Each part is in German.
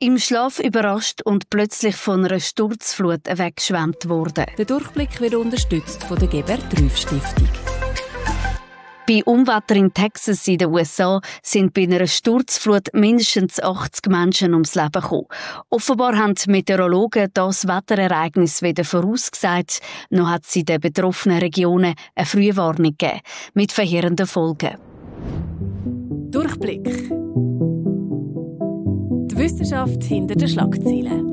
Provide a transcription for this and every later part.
Im Schlaf überrascht und plötzlich von einer Sturzflut weggeschwemmt worden. Der Durchblick wird unterstützt von der Gebert Rüff Stiftung. Bei Unwetter in Texas in den USA sind bei einer Sturzflut mindestens 80 Menschen ums Leben gekommen. Offenbar haben die Meteorologen das Wetterereignis weder vorausgesagt, noch hat sie den betroffenen Regionen eine Frühwarnung gegeben, mit verheerenden Folgen. Durchblick. Die Wissenschaft hinter den Schlagzeilen.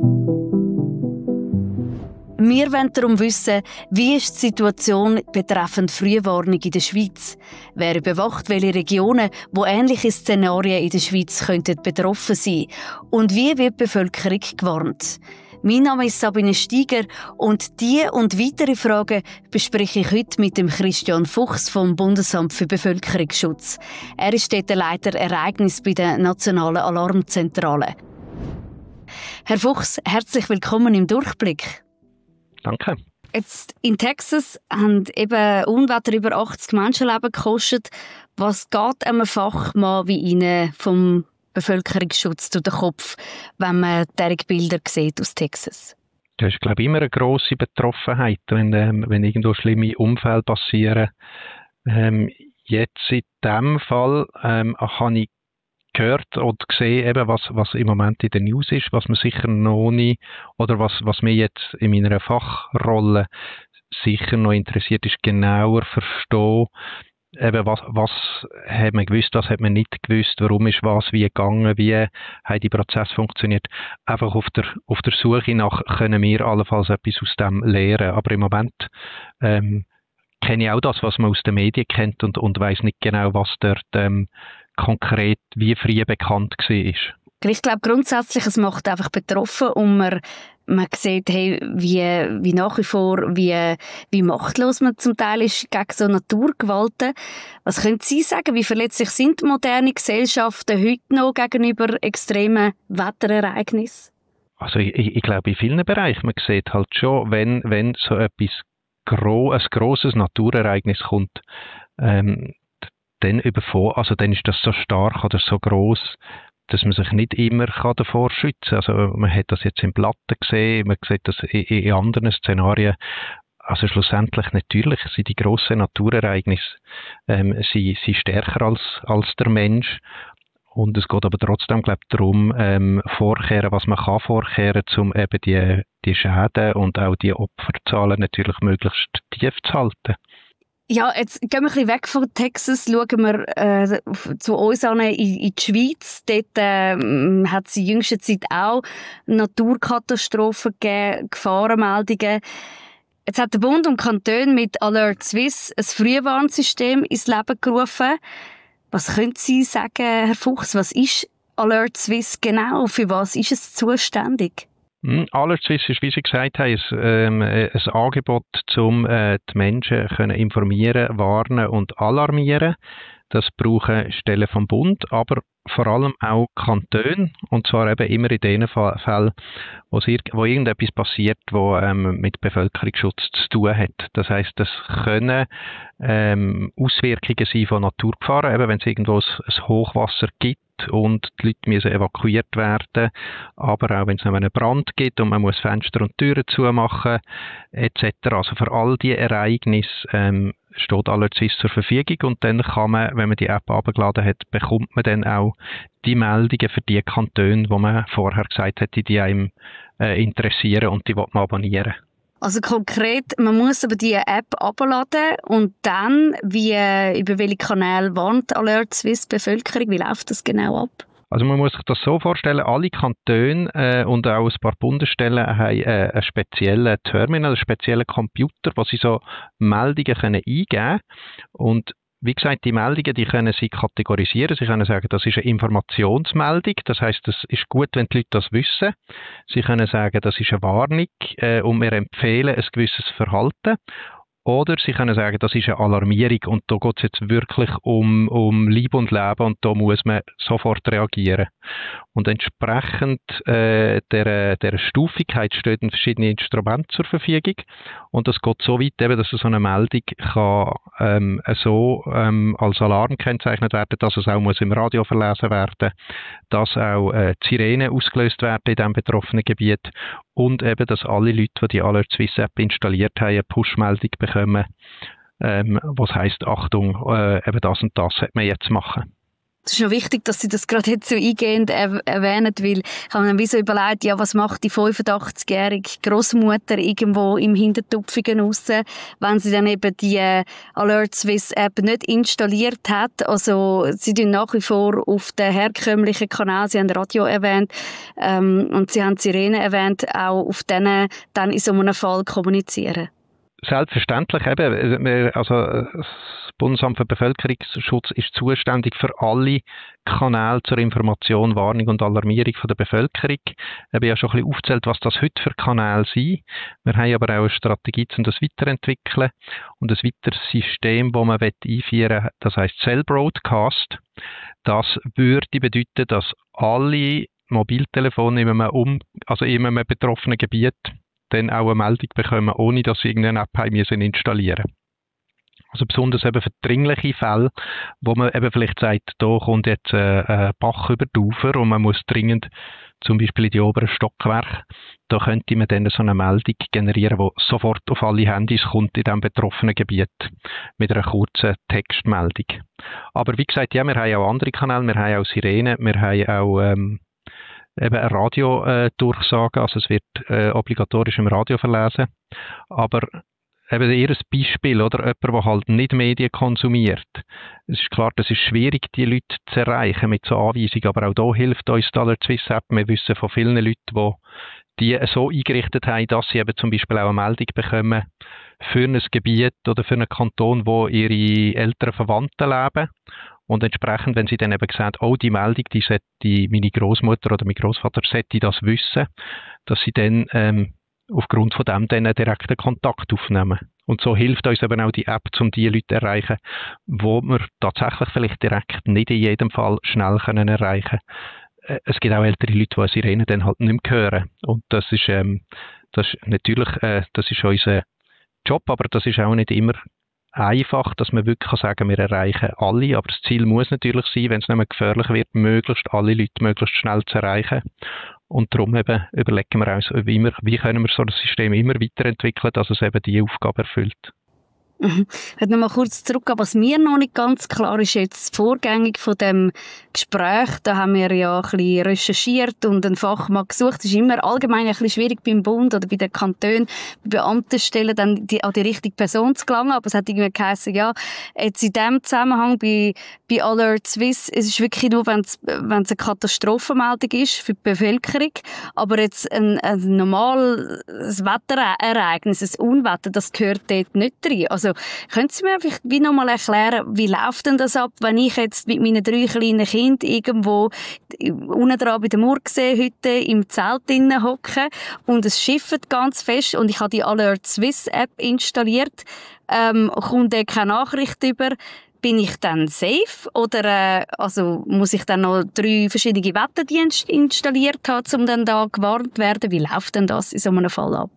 Wir wollen darum wissen, wie ist die Situation betreffend Frühwarnung in der Schweiz? Wer überwacht welche Regionen, wo ähnliche Szenarien in der Schweiz könnten betroffen sein? Und wie wird die Bevölkerung gewarnt? Mein Name ist Sabine Steiger und diese und weitere Fragen bespreche ich heute mit dem Christian Fuchs vom Bundesamt für Bevölkerungsschutz. Er ist dort der Leiter Ereignis bei der Nationalen Alarmzentrale. Herr Fuchs, herzlich willkommen im Durchblick. Danke. Jetzt in Texas haben eben Unwetter über 80 Menschenleben gekostet. Was geht einem Fachmann wie Ihnen vom Bevölkerungsschutz durch den Kopf, wenn man diese Bilder sieht aus Texas? Das ist, glaube ich, immer eine grosse Betroffenheit, wenn irgendwo schlimme Unfälle passieren. Jetzt in diesem Fall habe ich gehört oder gesehen, eben, was im Moment in der News ist, was man sicher noch nicht, oder was mir jetzt in meiner Fachrolle sicher noch interessiert, ist genauer verstehen, eben was hat man gewusst, was hat man nicht gewusst, warum ist was wie gegangen, wie hat die Prozess funktioniert. Einfach auf der Suche nach können wir allenfalls etwas aus dem lernen. Aber im Moment kenne ich auch das, was man aus den Medien kennt und weiss nicht genau, was dort konkret wie früh bekannt war. Ich glaube grundsätzlich, es macht einfach betroffen und man sieht, hey, wie nach wie vor, wie machtlos man zum Teil ist gegen so Naturgewalten. Was können Sie sagen, wie verletzlich sind moderne Gesellschaften heute noch gegenüber extremen Wetterereignissen? Also ich glaube in vielen Bereichen, man sieht halt schon, wenn so etwas ein grosses Naturereignis kommt, dann ist das so stark oder so gross, dass man sich nicht immer davor schützen kann. Also man hat das jetzt in Platten gesehen, man sieht das in anderen Szenarien. Also schlussendlich natürlich sind die grossen Naturereignisse sie stärker als der Mensch. Und es geht aber trotzdem, glaube ich, darum, vorkehren, was man kann vorkehren, um eben die Schäden und auch die Opferzahlen natürlich möglichst tief zu halten. Ja, jetzt gehen wir ein bisschen weg von Texas, schauen wir zu uns an in die Schweiz. Dort hat es in jüngster Zeit auch Naturkatastrophen gegeben, Gefahrenmeldungen. Jetzt hat der Bund und Kanton mit Alert Swiss ein Frühwarnsystem ins Leben gerufen. Was können Sie sagen, Herr Fuchs, was ist Alert Swiss genau? Für was ist es zuständig? Alert Swiss ist, wie Sie gesagt haben, ein Angebot, um die Menschen können informieren, warnen und alarmieren. Das brauchen Stellen vom Bund, aber vor allem auch Kantone. Und zwar eben immer in den Fällen, wo irgendetwas passiert, wo mit Bevölkerungsschutz zu tun hat. Das heisst, das können Auswirkungen sein von Naturgefahren, eben wenn es irgendwo ein Hochwasser gibt und die Leute müssen evakuiert werden, aber auch wenn es einen Brand gibt und man muss Fenster und Türen zumachen etc. Also für all diese Ereignisse steht Alert Swiss zur Verfügung und dann kann man, wenn man die App abgeladen hat, bekommt man dann auch die Meldungen für die Kantone, wo man vorher gesagt hat, die einem interessieren und die will man abonnieren. Also konkret, man muss aber die App abladen und dann, über welche Kanäle warnt Alert Swiss die Bevölkerung? Wie läuft das genau ab? Also man muss sich das so vorstellen, alle Kantone und auch ein paar Bundesstellen haben einen speziellen Terminal, einen speziellen Computer, wo sie so Meldungen eingeben können. Und wie gesagt, die Meldungen, die können Sie kategorisieren. Sie können sagen, das ist eine Informationsmeldung. Das heisst, es ist gut, wenn die Leute das wissen. Sie können sagen, das ist eine Warnung und wir empfehlen ein gewisses Verhalten. Oder Sie können sagen, das ist eine Alarmierung und da geht es jetzt wirklich um Leib und Leben und da muss man sofort reagieren. Und entsprechend der Stufigkeit stehen verschiedene Instrumente zur Verfügung und das geht so weit, eben, dass so eine Meldung kann als Alarm gekennzeichnet werden, dass es auch muss im Radio verlesen werden, dass auch die Sirenen ausgelöst werden in diesem betroffenen Gebiet und eben, dass alle Leute, die Alert Swiss App installiert haben, eine Push-Meldung bekommen, was heisst, Achtung, eben das und das sollte man jetzt machen. Es ist noch wichtig, dass Sie das gerade jetzt so eingehend erwähnen, weil ich habe mir wie so überlegt, ja, was macht die 85-jährige Grossmutter irgendwo im Hintertupfigen raus, wenn sie dann eben die Alert Swiss App nicht installiert hat. Also sie tun nach wie vor auf den herkömmlichen Kanal, Sie haben Radio erwähnt und Sie haben Sirene erwähnt, auch auf denen dann in so einem Fall kommunizieren. Selbstverständlich eben, also das Bundesamt für Bevölkerungsschutz ist zuständig für alle Kanäle zur Information, Warnung und Alarmierung von der Bevölkerung. Ich habe ja schon ein bisschen aufgezählt, was das heute für Kanäle sind. Wir haben aber auch eine Strategie, um das weiterzuentwickeln. Und ein weiteres System, das man einführen will, das heisst Cell Broadcast. Das würde bedeuten, dass alle Mobiltelefone in einem betroffenen Gebiet dann auch eine Meldung bekommen, ohne dass sie irgendeine App haben müssen installieren. Also besonders eben für dringliche Fälle, wo man eben vielleicht sagt, da kommt jetzt ein Bach über die Ufer und man muss dringend zum Beispiel in die oberen Stockwerke, da könnte man dann so eine Meldung generieren, die sofort auf alle Handys kommt in diesem betroffenen Gebiet mit einer kurzen Textmeldung. Aber wie gesagt, ja, wir haben auch andere Kanäle, wir haben auch Sirenen, wir haben auch eben eine Radiodurchsage, also es wird obligatorisch im Radio verlesen. Aber eben eher ein Beispiel, oder jemand, der halt nicht Medien konsumiert. Es ist klar, das ist schwierig, die Leute zu erreichen mit so Anweisungen, aber auch da hilft uns die Alert Swiss App. Wir wissen von vielen Leuten, die so eingerichtet haben, dass sie eben zum Beispiel auch eine Meldung bekommen für ein Gebiet oder für einen Kanton, wo ihre älteren Verwandten leben. Und entsprechend, wenn sie dann eben sagen, oh, die Meldung, die sollte meine Großmutter oder mein Großvater sollte das wissen, dass sie dann aufgrund von dem dann einen direkten Kontakt aufnehmen. Und so hilft uns eben auch die App, um die Leute zu erreichen, wo wir tatsächlich vielleicht direkt nicht in jedem Fall schnell erreichen können. Es gibt auch ältere Leute, die eine Sirene dann halt nicht mehr hören. Und das ist natürlich, das ist unser Job, aber das ist auch nicht immer einfach, dass man wirklich sagen kann, wir erreichen alle, aber das Ziel muss natürlich sein, wenn es nicht mehr gefährlich wird, möglichst alle Leute möglichst schnell zu erreichen. Und darum eben überlegen wir uns, wie können wir so das System immer weiterentwickeln, dass es eben diese Aufgabe erfüllt. Ich will noch mal kurz zurückgehen, was mir noch nicht ganz klar ist, jetzt vorgängig von dem Gespräch, da haben wir ja ein bisschen recherchiert und einen Fachmann gesucht. Es ist immer allgemein ein bisschen schwierig beim Bund oder bei den Kantonen, bei Beamtenstellen dann an die richtige Person zu gelangen, aber es hat irgendwie geheißen, ja, jetzt in diesem Zusammenhang bei Alert Swiss, es ist wirklich nur, wenn es eine Katastrophenmeldung ist für die Bevölkerung, aber jetzt ein normales Wetterereignis, ein Unwetter, das gehört dort nicht rein. Also, können Sie mir vielleicht wie noch mal erklären, wie läuft denn das ab, wenn ich jetzt mit meinen 3 kleinen Kindern irgendwo unten dran bei der Murgsee-Hütte im Zelt drinnen hocke und es schifft ganz fest und ich habe die Alert Swiss App installiert, kommt da keine Nachricht über, bin ich dann safe oder also muss ich dann noch 3 verschiedene Wetterdienste installiert haben, um dann da gewarnt zu werden? Wie läuft denn das in so einem Fall ab?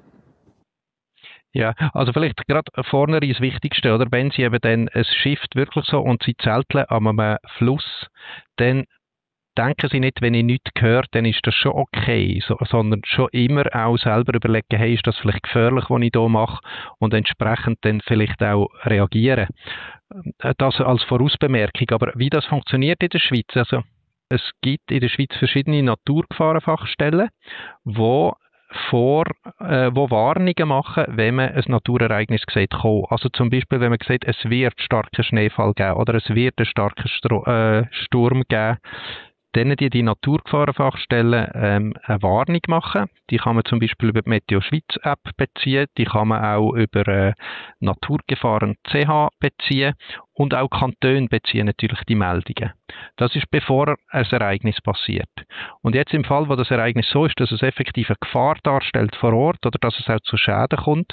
Ja, also vielleicht gerade vorne das Wichtigste, oder? Wenn Sie eben dann, es schifft wirklich so und Sie zelteln an einem Fluss, dann denken Sie nicht, wenn ich nichts höre, dann ist das schon okay, sondern schon immer auch selber überlegen, hey, ist das vielleicht gefährlich, was ich hier mache und entsprechend dann vielleicht auch reagieren. Das als Vorausbemerkung. Aber wie das funktioniert in der Schweiz, also es gibt in der Schweiz verschiedene Naturgefahrenfachstellen, wo Warnungen machen, wenn man ein Naturereignis sieht kommen. Also zum Beispiel, wenn man sieht, es wird starken Schneefall geben oder es wird einen starken Sturm geben, dann die Naturgefahrenfachstellen eine Warnung machen. Die kann man zum Beispiel über die Meteo Schweiz App beziehen, die kann man auch über Naturgefahren.ch beziehen und auch Kantone beziehen natürlich die Meldungen. Das ist bevor ein Ereignis passiert. Und jetzt im Fall, wo das Ereignis so ist, dass es effektiv eine Gefahr darstellt vor Ort oder dass es auch zu Schäden kommt,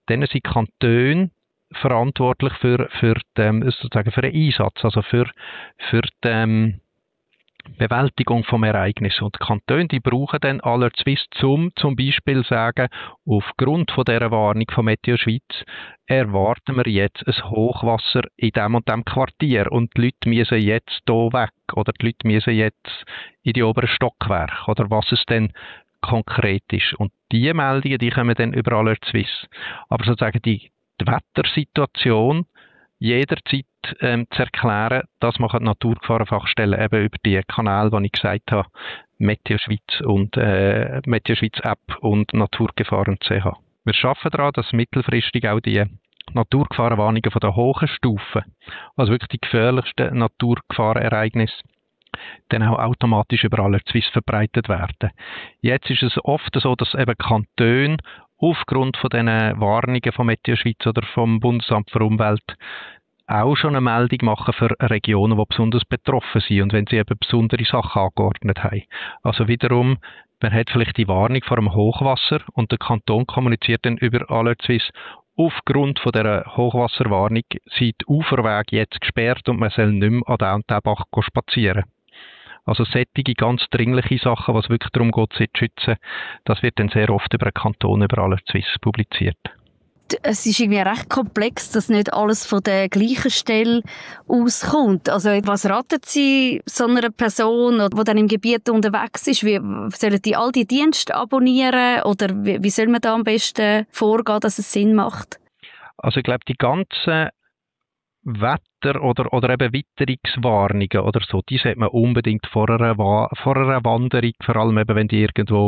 dann sind Kantone verantwortlich für den Einsatz, also für die Bewältigung vom Ereignis. Und die Kantone, die brauchen dann Alert Suisse zum Beispiel sagen, aufgrund von dieser Warnung von Meteo Schweiz erwarten wir jetzt ein Hochwasser in dem und dem Quartier und die Leute müssen jetzt hier weg oder die Leute müssen jetzt in die oberen Stockwerke oder was es denn konkret ist. Und diese Meldungen, die kommen dann über Alert Suisse. Aber sozusagen die Wettersituation jederzeit zu erklären, das machen die Naturgefahrenfachstellen eben über die Kanäle, die ich gesagt habe, Meteo Schweiz und Meteo Schweiz App und Naturgefahren.ch. Wir arbeiten daran, dass mittelfristig auch die Naturgefahrenwarnungen von der hohen Stufe, also wirklich die gefährlichsten Naturgefahrenereignisse, dann auch automatisch über Alert Suisse verbreitet werden. Jetzt ist es oft so, dass eben Kantone aufgrund von diesen Warnungen von Meteo Schweiz oder vom Bundesamt für Umwelt auch schon eine Meldung machen für Regionen, die besonders betroffen sind und wenn sie eben besondere Sachen angeordnet haben. Also wiederum, man hat vielleicht die Warnung vor einem Hochwasser und der Kanton kommuniziert dann über Alert Suisse, aufgrund von dieser Hochwasserwarnung sind die Uferwege jetzt gesperrt und man soll nicht mehr an den und den Bach spazieren. Also solche ganz dringliche Sachen, was wirklich darum geht, sie zu schützen, das wird dann sehr oft über den Kanton, über Alert Suisse publiziert. Es ist irgendwie recht komplex, dass nicht alles von der gleichen Stelle auskommt. Also was raten Sie so einer Person, die dann im Gebiet unterwegs ist? Sollen die all die Dienste abonnieren oder wie soll man da am besten vorgehen, dass es Sinn macht? Also ich glaube, die ganzen Wetter- oder eben Witterungswarnungen oder so, die sollte man unbedingt vor einer Wanderung, vor allem eben, wenn die irgendwo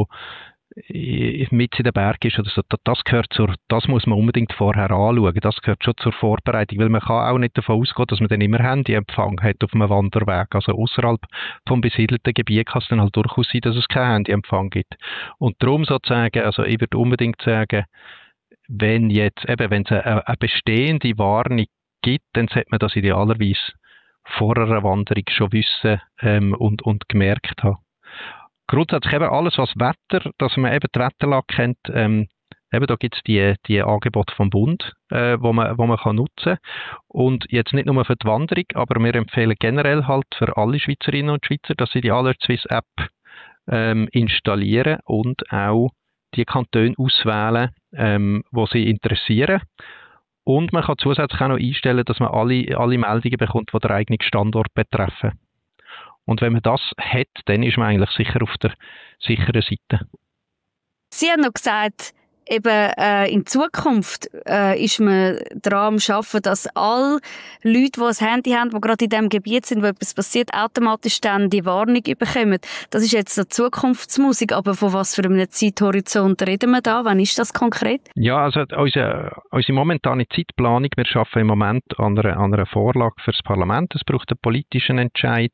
mit in den Berg ist oder so, das muss man unbedingt vorher anschauen. Das gehört schon zur Vorbereitung, weil man kann auch nicht davon ausgehen, dass man dann immer Handyempfang hat auf einem Wanderweg. Also außerhalb vom besiedelten Gebiet kann es dann halt durchaus sein, dass es keinen Handyempfang gibt. Und darum sozusagen, also ich würde unbedingt sagen, wenn es eine bestehende Warnung gibt, dann sollte man das idealerweise vor einer Wanderung schon wissen und gemerkt haben. Grundsätzlich eben alles, was Wetter, dass man eben die Wetterlage kennt, eben da gibt es die Angebote vom Bund, wo man kann nutzen. Und jetzt nicht nur für die Wanderung, aber wir empfehlen generell halt für alle Schweizerinnen und Schweizer, dass sie die Alert Suisse App installieren und auch die Kantone auswählen, wo sie interessieren. Und man kann zusätzlich auch noch einstellen, dass man alle Meldungen bekommt, die den eigenen Standort betreffen. Und wenn man das hat, dann ist man eigentlich sicher auf der sicheren Seite. Sie haben noch gesagt, eben in Zukunft ist man daran am Arbeiten, dass alle Leute, die ein Handy haben, die gerade in dem Gebiet sind, wo etwas passiert, automatisch dann die Warnung bekommen. Das ist jetzt eine Zukunftsmusik, aber von was für einem Zeithorizont reden wir da? Wann ist das konkret? Ja, also unsere momentane Zeitplanung, wir arbeiten im Moment an einer Vorlage für das Parlament. Es braucht einen politischen Entscheid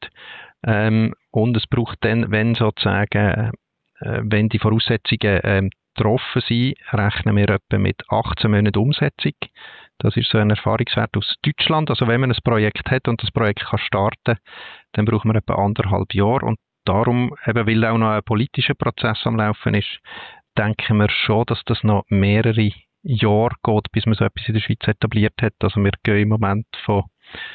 und es braucht dann, wenn die Voraussetzungen getroffen sind, rechnen wir etwa mit 18 Monaten Umsetzung. Das ist so ein Erfahrungswert aus Deutschland. Also wenn man ein Projekt hat und das Projekt kann starten, dann braucht man etwa 1,5 Jahre. Und darum, eben weil auch noch ein politischer Prozess am Laufen ist, denken wir schon, dass das noch mehrere Jahre geht, bis man so etwas in der Schweiz etabliert hat. Also wir gehen im Moment von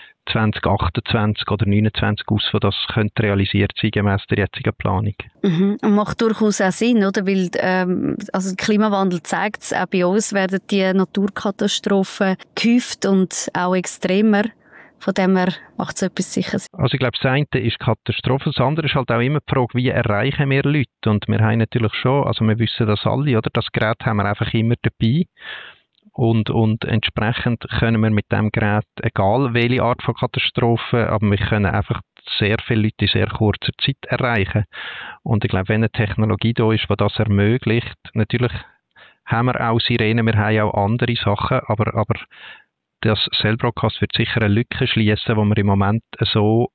2028 oder 2029 aus, wo das könnte realisiert sein gemäss der jetzigen Planung. Mhm. Und macht durchaus auch Sinn, oder? Weil also der Klimawandel zeigt es, auch bei uns werden die Naturkatastrophen gehäuft und auch extremer. Von dem her macht es etwas sicher Sinn. Also ich glaube, das eine ist Katastrophe, das andere ist halt auch immer die Frage, wie erreichen wir Leute? Und wir haben natürlich schon, also wir wissen das alle, oder? Das Gerät haben wir einfach immer dabei. Und entsprechend können wir mit dem Gerät, egal welche Art von Katastrophe, aber wir können einfach sehr viele Leute in sehr kurzer Zeit erreichen. Und ich glaube, wenn eine Technologie da ist, die das ermöglicht, natürlich haben wir auch Sirenen, wir haben auch andere Sachen, aber das Cell Broadcast wird sicher eine Lücke schließen, wo wir im Moment so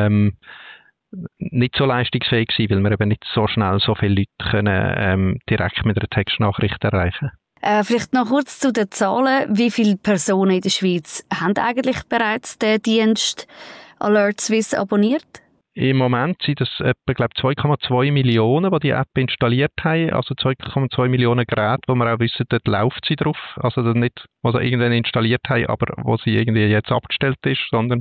nicht so leistungsfähig sind, weil wir eben nicht so schnell so viele Leute können direkt mit einer Textnachricht erreichen. Vielleicht noch kurz zu den Zahlen. Wie viele Personen in der Schweiz haben eigentlich bereits den Dienst Alert Suisse abonniert? Im Moment sind es etwa 2,2 Millionen, die App installiert haben. Also 2,2 Millionen Geräte, wo wir auch wissen, dort läuft sie drauf. Also nicht, die sie irgendwann installiert haben, aber wo sie irgendwie jetzt abgestellt ist, sondern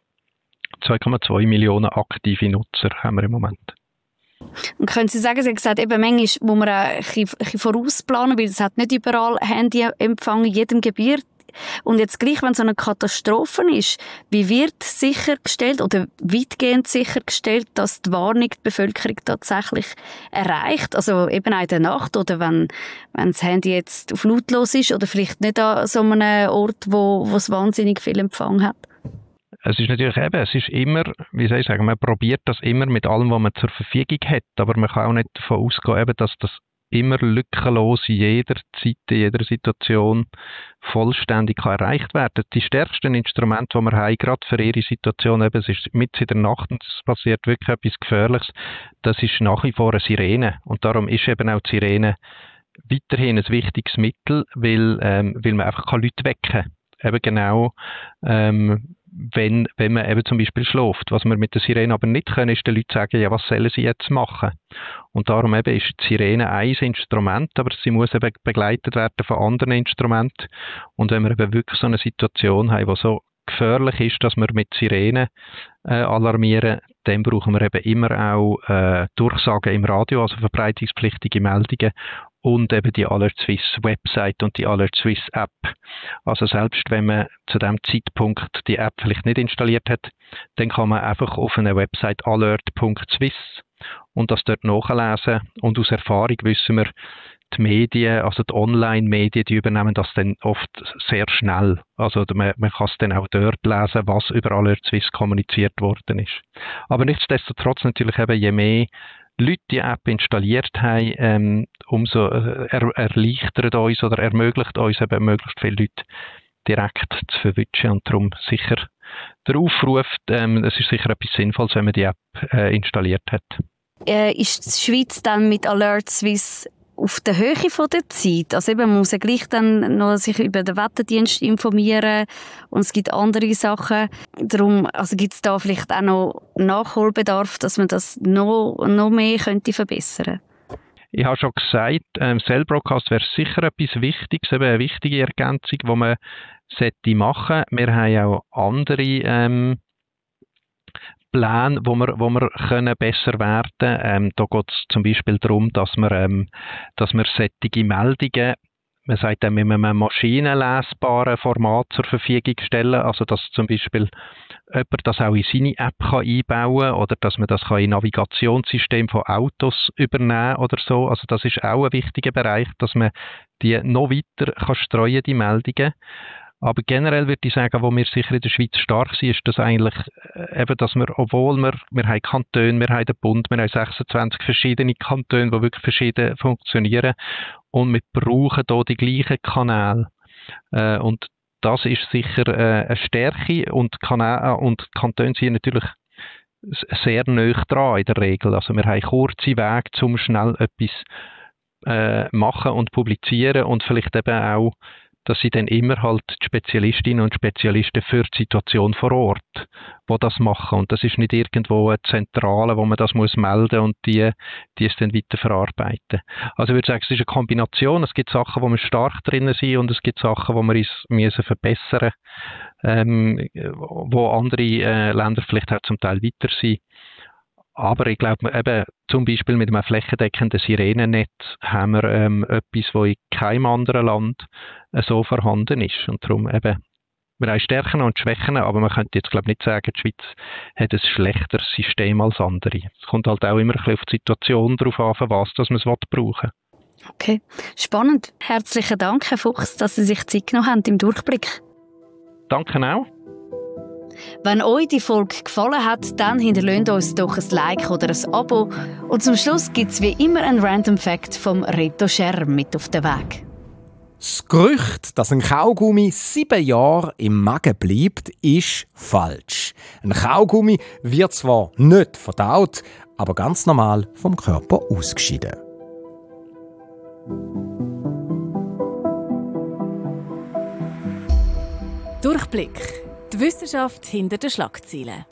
2,2 Millionen aktive Nutzer haben wir im Moment. Und können Sie sagen, Sie haben gesagt, eben manchmal muss man auch ein bisschen vorausplanen, weil es hat nicht überall Handyempfang in jedem Gebiet. Und jetzt gleich, wenn so eine Katastrophe ist, wie wird sichergestellt oder weitgehend sichergestellt, dass die Warnung die Bevölkerung tatsächlich erreicht? Also eben auch in der Nacht oder wenn das Handy jetzt auf lautlos ist oder vielleicht nicht an so einem Ort, wo es wahnsinnig viel Empfang hat? Es ist natürlich es ist immer, wie soll ich sagen, man probiert das immer mit allem, was man zur Verfügung hat, aber man kann auch nicht davon ausgehen, dass das immer lückenlos in jeder Zeit, in jeder Situation vollständig erreicht werden kann. Die stärksten Instrumente, die wir haben, gerade für ihre Situation, es ist mitten in der Nacht und es passiert wirklich etwas Gefährliches, das ist nach wie vor eine Sirene. Und darum ist eben auch die Sirene weiterhin ein wichtiges Mittel, weil man einfach Leute wecken kann. Eben genau, wenn man eben zum Beispiel schläft. Was wir mit der Sirene aber nicht können, ist den Leuten sagen, ja, was sollen sie jetzt machen? Und darum eben ist die Sirene ein Instrument, aber sie muss eben begleitet werden von anderen Instrumenten. Und wenn wir eben wirklich so eine Situation haben, die so gefährlich ist, dass wir mit Sirene alarmieren, dann brauchen wir eben immer auch Durchsagen im Radio, also verbreitungspflichtige Meldungen und eben die Alert Swiss Website und die Alert Swiss App. Also selbst wenn man zu dem Zeitpunkt die App vielleicht nicht installiert hat, dann kann man einfach auf einer Website alert.swiss und das dort nachlesen. Und aus Erfahrung wissen wir, die Medien, also die Online-Medien, die übernehmen das dann oft sehr schnell. Also man kann es dann auch dort lesen, was über Alert Swiss kommuniziert worden ist. Aber nichtsdestotrotz natürlich eben, je mehr Leute die App installiert haben, umso erleichtert uns oder ermöglicht uns eben möglichst viele Leute direkt zu verwischen. Und darum sicher der Aufruf, es ist sicher etwas Sinnvolles, wenn man die App installiert hat. Ist die Schweiz dann mit Alert Swiss auf der Höhe von der Zeit? Also eben, man muss ja gleich dann noch sich über den Wetterdienst informieren und es gibt andere Sachen. Darum, also gibt es da vielleicht auch noch Nachholbedarf, dass man das noch mehr könnte verbessern? Ich habe schon gesagt, Cell Broadcast wäre sicher etwas Wichtiges, eben eine wichtige Ergänzung, die man machen sollte. Wir haben auch andere Pläne, wo wir können besser werden können. Da geht es zum Beispiel darum, dass wir solche Meldungen, man sagt dann, mit einem maschinenlesbaren Format zur Verfügung stellen, also dass zum Beispiel jemand das auch in seine App kann einbauen kann oder dass man das kann in Navigationssystem von Autos übernehmen oder so. Also das ist auch ein wichtiger Bereich, dass man die noch weiter kann streuen, die Meldungen. Aber generell würde ich sagen, wo wir sicher in der Schweiz stark sind, ist das eigentlich eben, dass wir, obwohl wir haben Kantone, wir haben den Bund, wir haben 26 verschiedene Kantone, die wirklich verschieden funktionieren und wir brauchen hier die gleichen Kanäle. Und das ist sicher eine Stärke und Kantone sind natürlich sehr nahe dran in der Regel. Also wir haben kurze Wege, um schnell etwas machen und publizieren und vielleicht eben auch, dass sie dann immer halt die Spezialistinnen und Spezialisten für die Situation vor Ort, die das machen. Und das ist nicht irgendwo eine Zentrale, wo man das muss melden und die es dann weiter verarbeiten. Also ich würde sagen, es ist eine Kombination. Es gibt Sachen, wo wir stark drin sind und es gibt Sachen, wo wir uns müssen verbessern müssen, wo andere Länder vielleicht auch zum Teil weiter sind. Aber ich glaube, eben, zum Beispiel mit einem flächendeckenden Sirenennetz haben wir etwas, was in keinem anderen Land so vorhanden ist. Und darum eben, wir haben Stärken und Schwächen, aber man könnte jetzt glaube ich nicht sagen, die Schweiz hat ein schlechteres System als andere. Es kommt halt auch immer ein bisschen auf die Situation drauf an, für was dass man es brauchen will. Okay, spannend. Herzlichen Dank, Herr Fuchs, dass Sie sich Zeit genommen haben im Durchblick. Danke auch. Wenn euch die Folge gefallen hat, dann hinterlasst uns doch ein Like oder ein Abo. Und zum Schluss gibt es wie immer einen Random Fact vom Reto Scherm mit auf den Weg. Das Gerücht, dass ein Kaugummi 7 Jahre im Magen bleibt, ist falsch. Ein Kaugummi wird zwar nicht verdaut, aber ganz normal vom Körper ausgeschieden. Durchblick. Die Wissenschaft hinter den Schlagzeilen.